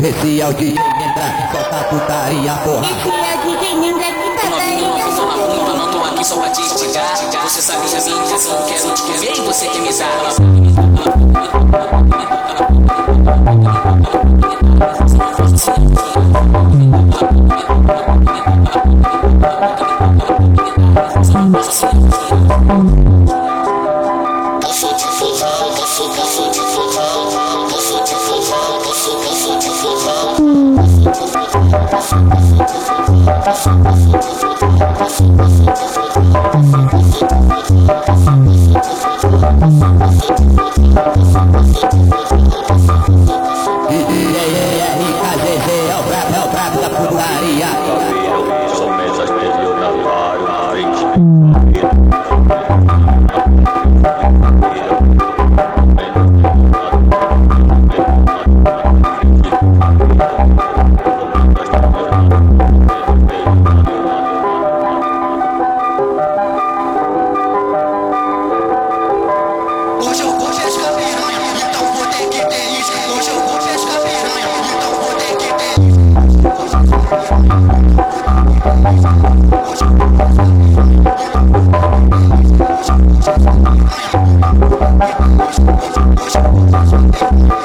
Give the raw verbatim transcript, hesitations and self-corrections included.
Esse é o D J Nendra, solta a putaria, porra. Esse é o D J Nendra que tá daí. Sou na puta, não tô aqui só pra te instigar. Você sabe a minha intenção, quero te comer e você quer me dar. Posso te forrar, posso, posso te forrar, posso te forrar, posso, posso te forrar. É o brabo, é o brabo da putaria. Sou mensageiro da paz. Hoje eu vou pescar piranha, então vou ter que ter isso. Hoje eu vou pescar piranha, então vou ter que ter isso.